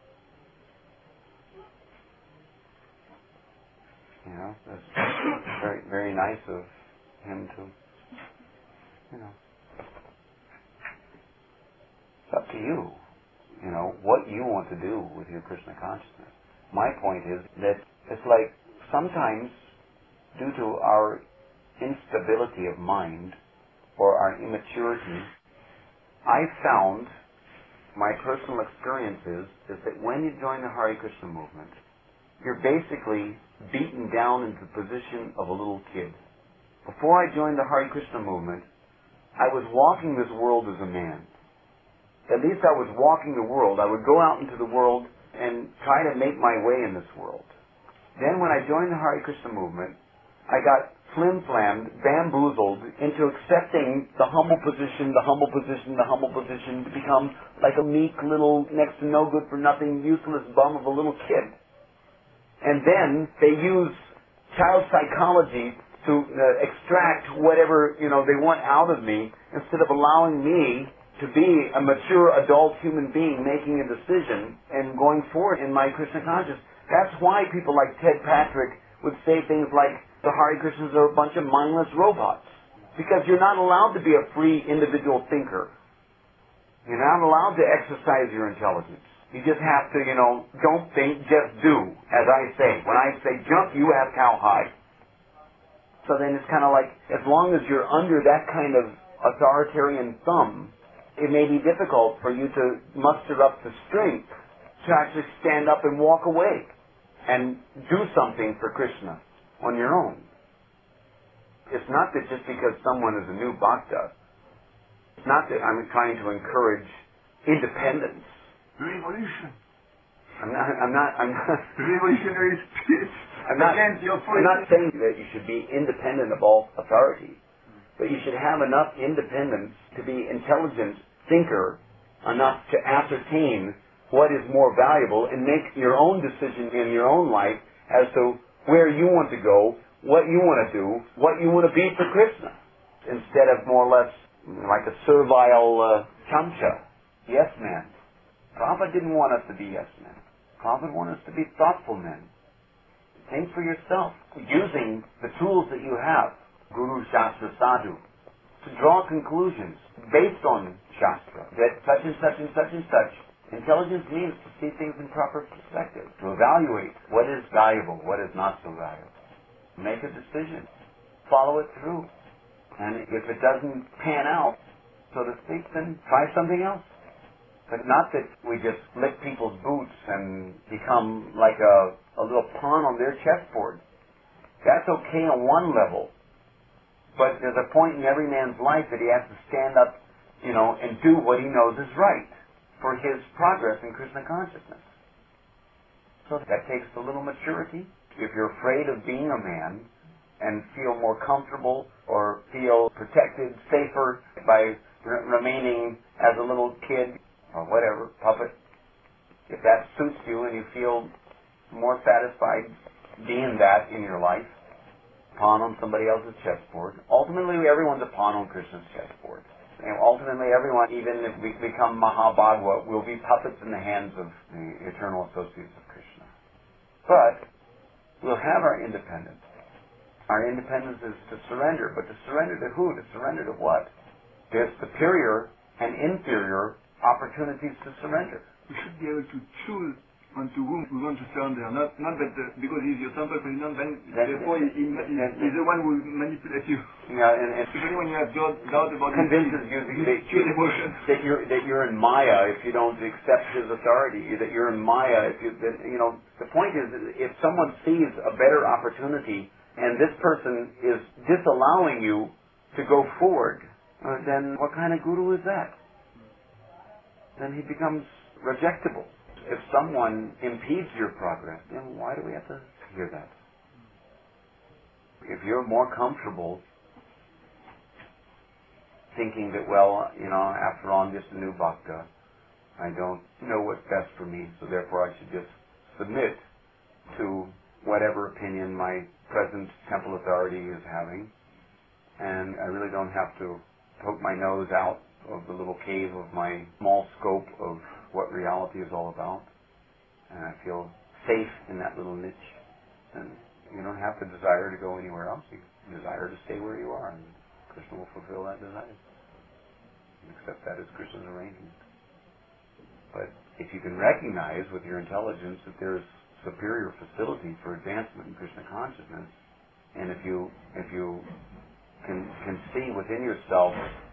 you know, that's very, very nice of him to, it's up to you, what you want to do with your Krishna consciousness. My point is that it's like sometimes, due to our instability of mind or our immaturity, I found my personal experiences is that when you join the Hare Krishna movement, you're basically beaten down into the position of a little kid. Before I joined the Hare Krishna movement, I was walking this world as a man. At least I was walking the world. I would go out into the world and try to make my way in this world. Then when I joined the Hare Krishna movement, I got flim-flammed, bamboozled into accepting the humble position, to become like a meek little, next to no good for nothing, useless bum of a little kid. And then they use child psychology to extract whatever, they want out of me, instead of allowing me to be a mature adult human being making a decision and going forward in my Krishna consciousness. That's why people like Ted Patrick would say things like, the Hare Krishnas are a bunch of mindless robots. Because you're not allowed to be a free individual thinker. You're not allowed to exercise your intelligence. You just have to, don't think, just do, as I say. When I say jump, you ask how high. So then it's kind of like, as long as you're under that kind of authoritarian thumb, it may be difficult for you to muster up the strength to actually stand up and walk away and do something for Krishna on your own. It's not that just because someone is a new bhakta, it's not that I'm trying to encourage independence. Revolution. I'm not Revolutionary spirit. I'm not saying that you should be independent of all authority, but you should have enough independence to be intelligent thinker, enough to ascertain what is more valuable and make your own decision in your own life as to where you want to go, what you want to do, what you want to be for Krishna, instead of more or less like a servile chamcha, yes man. Prabhupada didn't want us to be yes men. Prabhupada wanted us to be thoughtful men. Think for yourself, using the tools that you have, Guru, Shastra, Sadhu, to draw conclusions based on Shastra, that such and such and such and such. Intelligence means to see things in proper perspective, to evaluate what is valuable, what is not so valuable. Make a decision. Follow it through. And if it doesn't pan out, so to speak, then try something else. But not that we just lick people's boots and become like a little pawn on their chessboard. That's okay on one level. But there's a point in every man's life that he has to stand up, and do what he knows is right for his progress in Krishna consciousness. So that takes a little maturity. If you're afraid of being a man and feel more comfortable or feel protected, safer by remaining as a little kid or whatever, puppet, if that suits you and you feel more satisfied being that in your life, pawn on somebody else's chessboard. Ultimately, everyone's a pawn on Krishna's chessboard. And ultimately, everyone, even if we become Mahabhagava, will be puppets in the hands of the eternal associates of Krishna. But we'll have our independence. Our independence is to surrender. But to surrender to who? To surrender to what? There's superior and inferior opportunities to surrender. We should be able to choose unto whom we want to surrender. Not that because he's your temple president, then therefore he's the one who will manipulate you. Yeah, and especially when you have doubt about convinces you that you're in Maya if you don't accept his authority. That you're in Maya if you. The point is, if someone sees a better opportunity and this person is disallowing you to go forward, then what kind of guru is that? Then he becomes rejectable. If someone impedes your progress, then why do we have to hear that? If you're more comfortable thinking that, after all, I'm just a new bhakta, I don't know what's best for me, so therefore I should just submit to whatever opinion my present temple authority is having, and I really don't have to poke my nose out of the little cave of my small scope of what reality is all about, and I feel safe in that little niche. And you don't have to desire to go anywhere else. You desire to stay where you are, and Krishna will fulfill that desire. Accept that as Krishna's arrangement. But if you can recognize with your intelligence that there's superior facility for advancement in Krishna consciousness, and if you can see within yourself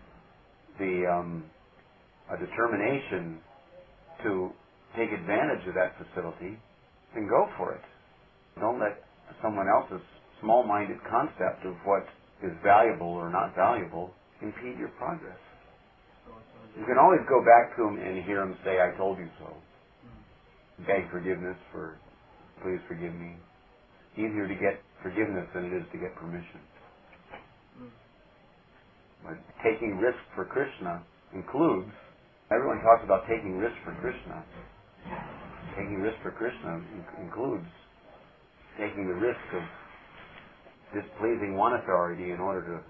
a determination to take advantage of that facility, then go for it. Don't let someone else's small-minded concept of what is valuable or not valuable impede your progress. You can always go back to him and hear him say, I told you so. Beg forgiveness for, please forgive me. Easier to get forgiveness than it is to get permission. But taking risk for Krishna includes, everyone talks about taking risk for Krishna. Taking risk for Krishna includes taking the risk of displeasing one authority in order to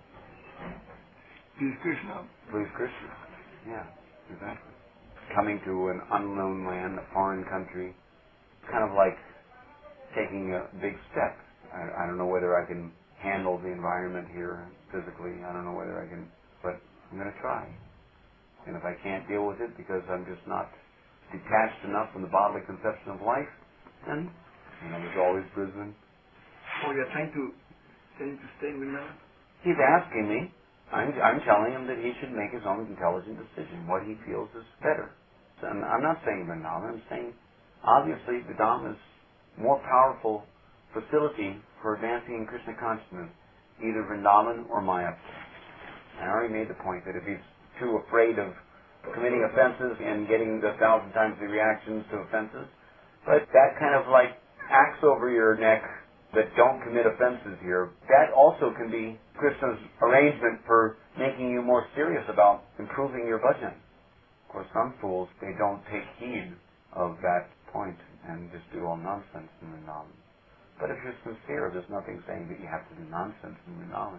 Please Krishna. please Krishna. Yeah, exactly. Coming to an unknown land, a foreign country, kind of like taking a big step. I don't know whether I can handle the environment here physically. I don't know whether I can, but I'm going to try. And if I can't deal with it because I'm just not detached enough from the bodily conception of life, then, there's always Brisbane. Oh, you're trying to tell him to stay with now? He's asking me. I'm telling him that he should make his own intelligent decision, what he feels is better. And I'm not saying Vrindavan. I'm saying, obviously, Vrindavan is more powerful facility for advancing Krishna consciousness, either Vrindavan or Mayapur. I already made the point that if he's too afraid of committing offenses and getting the 1,000 times the reactions to offenses, but that kind of like axe over your neck that don't commit offenses here, that also can be Krishna's arrangement for making you more serious about improving your bhajan. Of course, some fools, they don't take heed of that point and just do all nonsense in Vrindavan. But if you're sincere, there's nothing saying that you have to do nonsense in Vrindavan.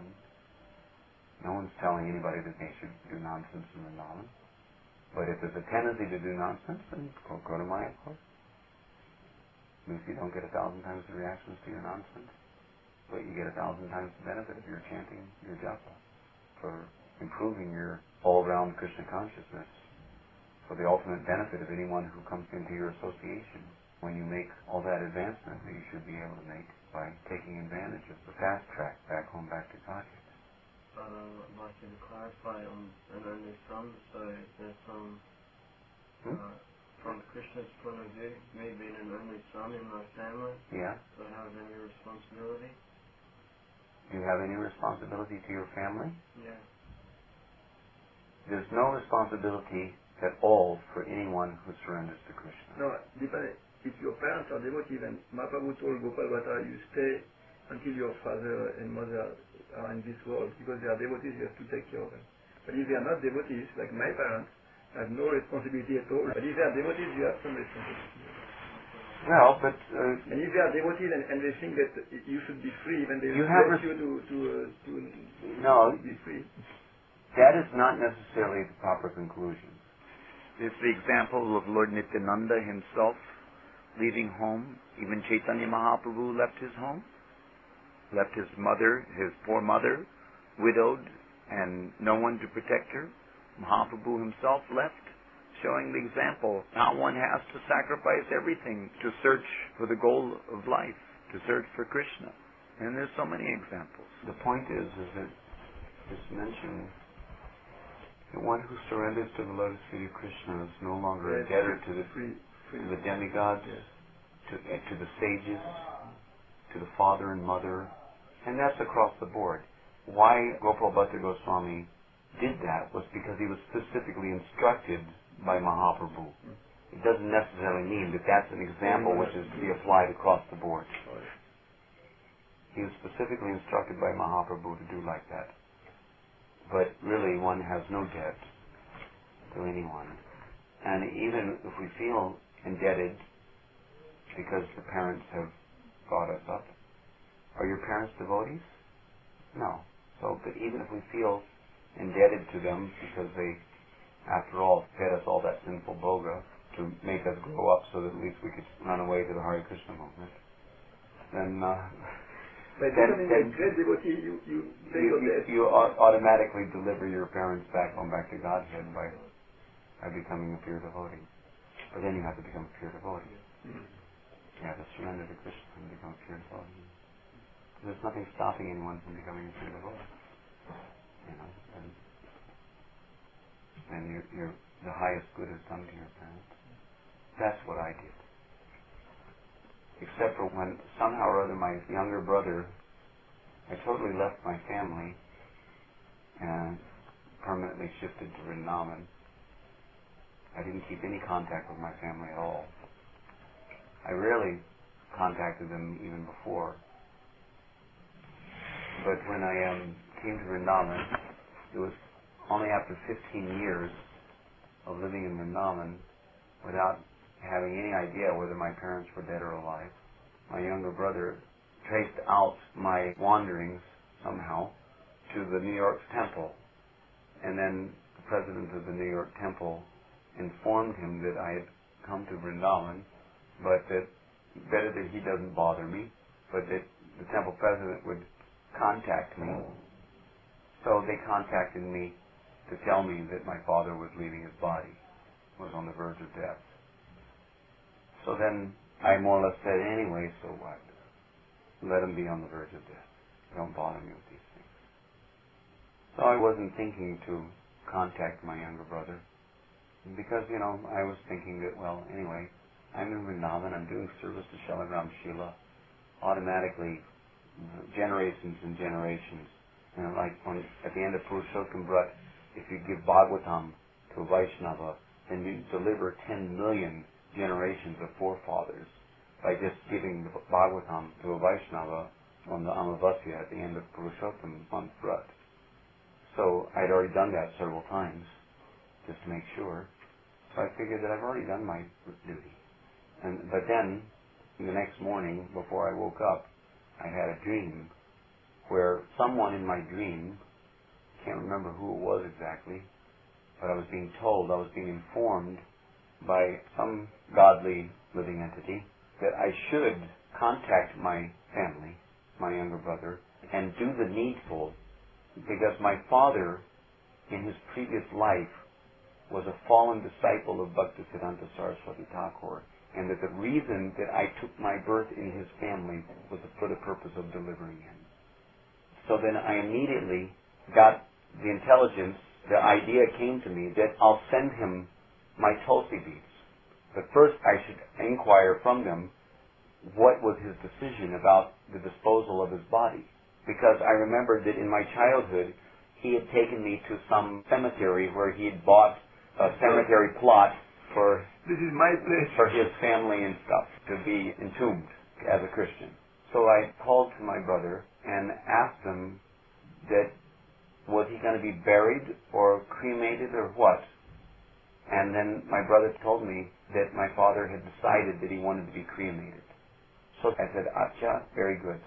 No one's telling anybody that they should do nonsense in Vrindavan. But if there's a tendency to do nonsense, then go to Mayapur. At least you don't get 1,000 times the reactions to your nonsense, but you get 1,000 times the benefit of your chanting your japa, for improving your all-round Krishna consciousness, for the ultimate benefit of anyone who comes into your association. When you make all that advancement that you should be able to make by taking advantage of the fast track back home, back to Godhead. But I'd like you to clarify on an only son, so there's some from Krishna's point of view, me being an only son in my family, Yeah. do I have any responsibility? Do you have any responsibility to your family? Yeah. There's no responsibility at all for anyone who surrenders to Krishna. No, depending. If your parents are devotees, and Mahaprabhu told Gopal Bhatta, you stay until your father and mother are in this world, because they are devotees, you have to take care of them. But if they are not devotees, like my parents, have no responsibility at all. But if they are devotees, you have some responsibility. Well, but... and if they are devotees and they think that you should be free, then they will let you to be free. That is not necessarily the proper conclusion. It's the example of Lord Nityananda himself leaving home. Even Chaitanya Mahaprabhu left his home, left his mother, his poor mother, widowed, and no one to protect her. Mahaprabhu himself left, showing the example how one has to sacrifice everything to search for the goal of life, to search for Krishna. And there's so many examples. The point is that it's mentioned that one who surrenders to the lotus feet of Krishna is no longer indebted to the demigods, to the sages, to the father and mother, and that's across the board. Why Gopal Bhatta Goswami did that was because he was specifically instructed by Mahaprabhu. It doesn't necessarily mean that that's an example which is to be applied across the board. He was specifically instructed by Mahaprabhu to do like that. But really, one has no debt to anyone. And even if we feel indebted because the parents have brought us up, are your parents devotees? No. So, but even if we feel indebted to them because they, after all, fed us all that sinful bhoga to make us grow up so that at least we could run away to the Hare Krishna movement, then by becoming a great devotee, you automatically deliver your parents back home, back to Godhead by becoming a pure devotee. But then you have to become a pure devotee. You have to surrender to Krishna and become a pure devotee. There's nothing stopping anyone from becoming a pure devotee. And you're the highest good is done to your parents. That's what I did. Except for when somehow or other my younger brother, I totally left my family and permanently shifted to Vrindavan, I didn't keep any contact with my family at all. I rarely contacted them even before. But when I came to Vrindavan, it was only after 15 years of living in Vrindavan without having any idea whether my parents were dead or alive. My younger brother traced out my wanderings somehow to the New York temple, and then the president of the New York temple informed him that I had come to Vrindavan, but that better that he doesn't bother me, but that the temple president would contact me. So they contacted me to tell me that my father was leaving his body, was on the verge of death. So then I more or less said, anyway, so what? Let him be on the verge of death. Don't bother me with these things. So I wasn't thinking to contact my younger brother because, I was thinking that, well, anyway, I'm in Vrindavan, I'm doing service to Shalagram Shila. Automatically, generations and generations. Like at the end of Purushottam Brat, if you give Bhagavatam to a Vaishnava, then you deliver 10 million generations of forefathers by just giving the Bhagavatam to a Vaishnava on the Amavasya at the end of Purushottam month Brat. So I'd already done that several times, just to make sure. So I figured that I've already done my duty. But then, the next morning, before I woke up, I had a dream where someone in my dream, can't remember who it was exactly, but I was being informed by some godly living entity that I should contact my family, my younger brother, and do the needful, because my father, in his previous life, was a fallen disciple of Bhaktisiddhanta Saraswati Thakur, and that the reason that I took my birth in his family was for the purpose of delivering him. So then I immediately got the intelligence, the idea came to me that I'll send him my Tulsi beads. But first I should inquire from them what was his decision about the disposal of his body. Because I remembered that in my childhood he had taken me to some cemetery where he had bought a cemetery plot for This is my place. for his family and stuff to be entombed as a Christian. So I called to my brother and asked him that was he going to be buried or cremated or what? And then my brother told me that my father had decided that he wanted to be cremated. So I said, Acha, very good.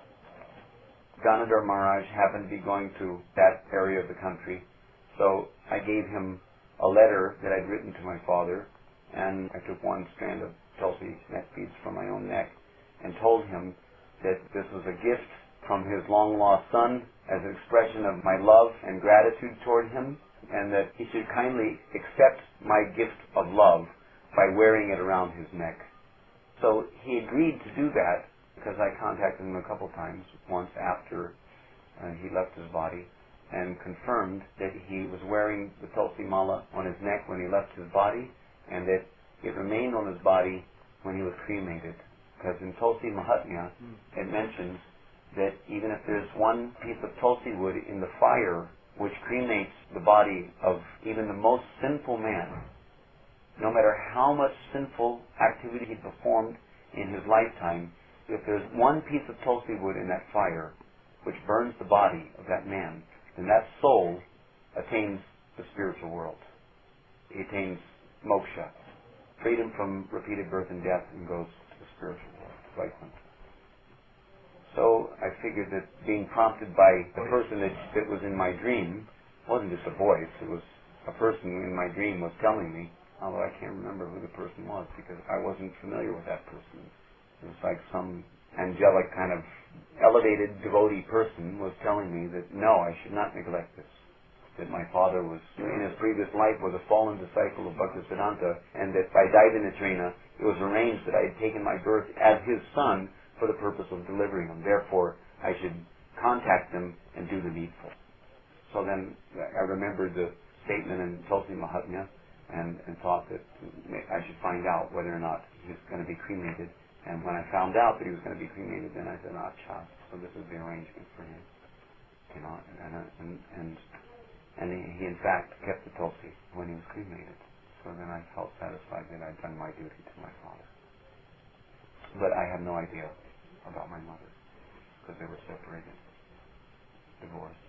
Ganadhar Maharaj happened to be going to that area of the country, so I gave him a letter that I'd written to my father, and I took one strand of Tulsi neck beads from my own neck and told him that this was a gift from his long-lost son as an expression of my love and gratitude toward him, and that he should kindly accept my gift of love by wearing it around his neck. So he agreed to do that because I contacted him a couple times, once after he left his body, and confirmed that he was wearing the Tulsi Mala on his neck when he left his body, and that it remained on his body when he was cremated. Because in Tulsi Mahatmya, it mentions that even if there's one piece of Tulsi wood in the fire which cremates the body of even the most sinful man, no matter how much sinful activity he performed in his lifetime, if there's one piece of Tulsi wood in that fire which burns the body of that man, then that soul attains the spiritual world. He attains moksha, freedom from repeated birth and death, and goes to the spiritual world, enlightenment. So I figured that being prompted by the person that was in my dream, wasn't just a voice, it was a person in my dream was telling me, although I can't remember who the person was because I wasn't familiar with that person. It was like some angelic kind of elevated devotee person was telling me that no, I should not neglect this. That my father was, in his previous life, was a fallen disciple of Bhaktisiddhanta, and that by Daivanyatrena, it was arranged that I had taken my birth as his son for the purpose of delivering him. Therefore, I should contact him and do the needful. So then I remembered the statement in Tulsi Mahatmya and thought that I should find out whether or not he was going to be cremated. And when I found out that he was going to be cremated, then I said, "Acha, so this is the arrangement for him." And he in fact kept the tulsi when he was cremated. So then I felt satisfied that I'd done my duty to my father. But I had no idea about my mother because they were separated, divorced.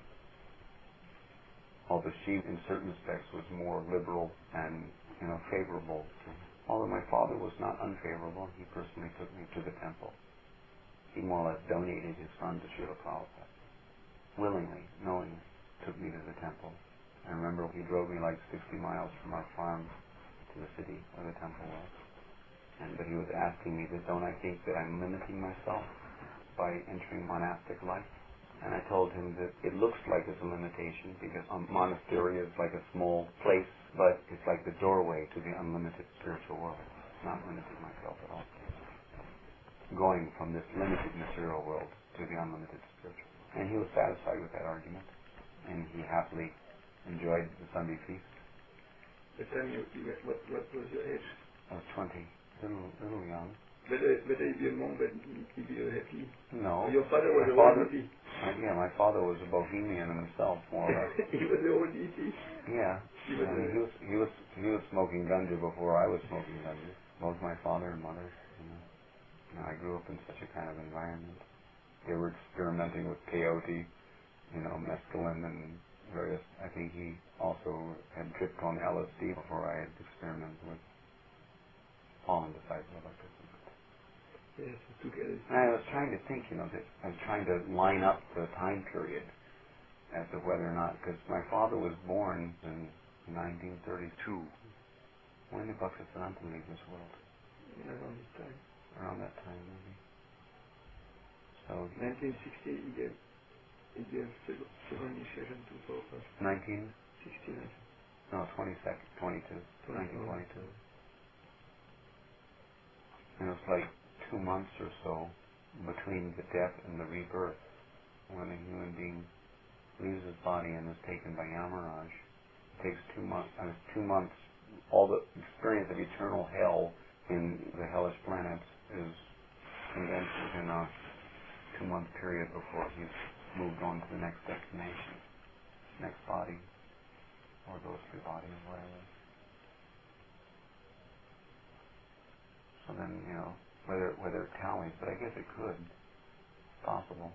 Although she, in certain respects, was more liberal and, favorable to me. Although my father was not unfavorable, he personally took me to the temple. He more or less donated his son to Srila Prabhupada. Willingly, knowingly, took me to the temple. I remember he drove me like 60 miles from our farm to the city where the temple was. But he was asking me that, don't I think that I'm limiting myself by entering monastic life? And I told him that it looks like it's a limitation because a monastery is like a small place, but it's like the doorway to the unlimited spiritual world. Not limiting myself at all. Going from this limited material world to the unlimited spiritual. And he was satisfied with that argument. And he happily enjoyed the Sunday feast. The time what was your age? I was 20, little young. Better be a monk than to be happy. No. Your father was hippie. My father was a bohemian himself, more or less. He was a old hippie. Yeah. He was smoking ganja before I was smoking ganja. Both my father and mother. I grew up in such a kind of environment. They were experimenting with peyote, mescaline and various. I think he also had tripped on LSD before I had experimented with fallen disciple of Krishna. Yes, together. I was trying to think, that I was trying to line up the time period as to whether or not, because my father was born in 1932. When did Bhaktisiddhanta leave this world? Around this time. Around that time, maybe. So 1960, he gave second initiation to Prabhupada. 1969. No, 1922. And it was like 2 months or so between the death and the rebirth, when a human being leaves his body and is taken by Yamaraj. It takes 2 months. 2 months. All the experience of eternal hell in the hellish planets is condensed within a 2-month period before he's moved on to the next destination, next body, or those 3 bodies, whatever. So then, whether it tallies, but I guess it could. It's possible.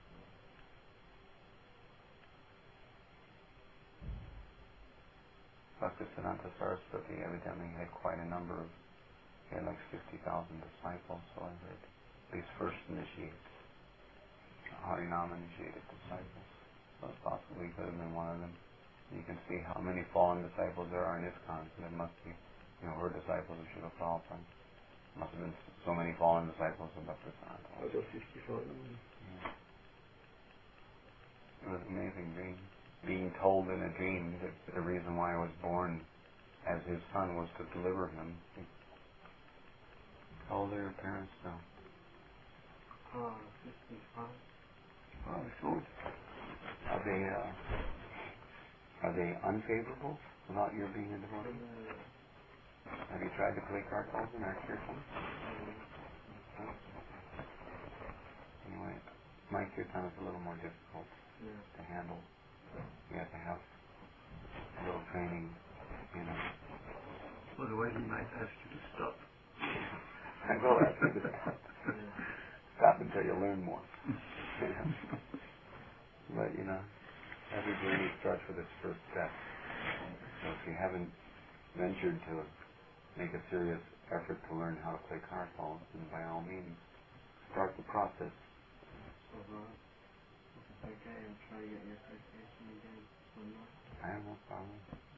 Bhaktisiddhanta Saraswati evidently had quite a number of, he had like 50,000 disciples, so I heard, these first initiates, Harinam initiated disciples. So it's possible he could have been one of them. You can see how many fallen disciples there are in ISKCON. There must be, her disciples of Srila Prabhupada. Must have been so many fallen disciples of Bhaktisiddhanta. Out of 54. It was an amazing dream. Being told in a dream that the reason why I was born as his son was to deliver him. How old are your parents now? 55. Oh, sure. Are they unfavorable about your being a devotee? Have you tried to play cartels in our kirtan? Anyway, my kirtan is a little more difficult to handle. You have to have a little training, Otherwise he might ask you to stop. I will ask you to stop. Stop until you learn more. But, every journey starts with its first step. So if you haven't ventured to make a serious effort to learn how to play cartels, then by all means, start the process. Okay, I'll try to get your citation again. I have no problem.